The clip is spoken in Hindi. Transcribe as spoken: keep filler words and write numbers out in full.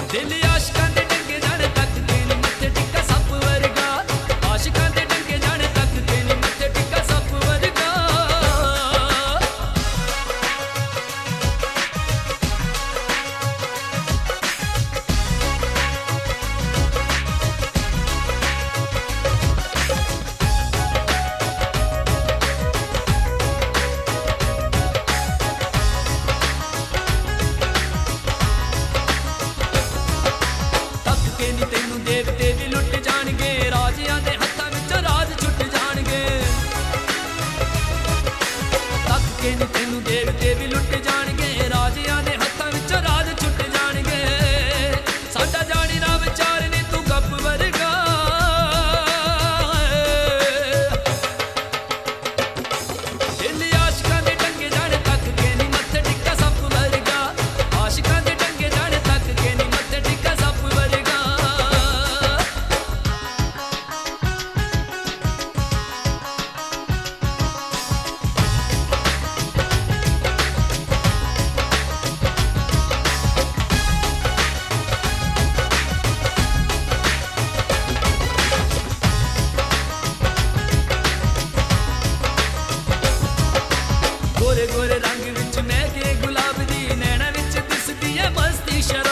दिल आशिकां दे डंगे जाने तक के नी मत्थे टिक्का सप वर्गा, आशिकां दे डंगे जाने तक के नी मत्थे टिक्का सप वर्गा। तेनू देवते भी लुट जाणगे, राजियां दे हत्थां विचों राज छुट जाणगे। तक के नी तेनू देवते भी लुट जाणगे, राजियां दे हत्थां विचों राज छुट जाणगे। साडा जानी ना विचार नी तू गप वर्गा, दिल आशिकां दे डंगे जाने तक के नी मत्थे टिक्का सप वर्गा, आशिकां दे डंगे जाने तक के नी मत्थे टिक्का सप वर्गा। गोरे गोरे रंग विच महके गुलाब दी, नैना विच दिसदी है मस्ती शराब।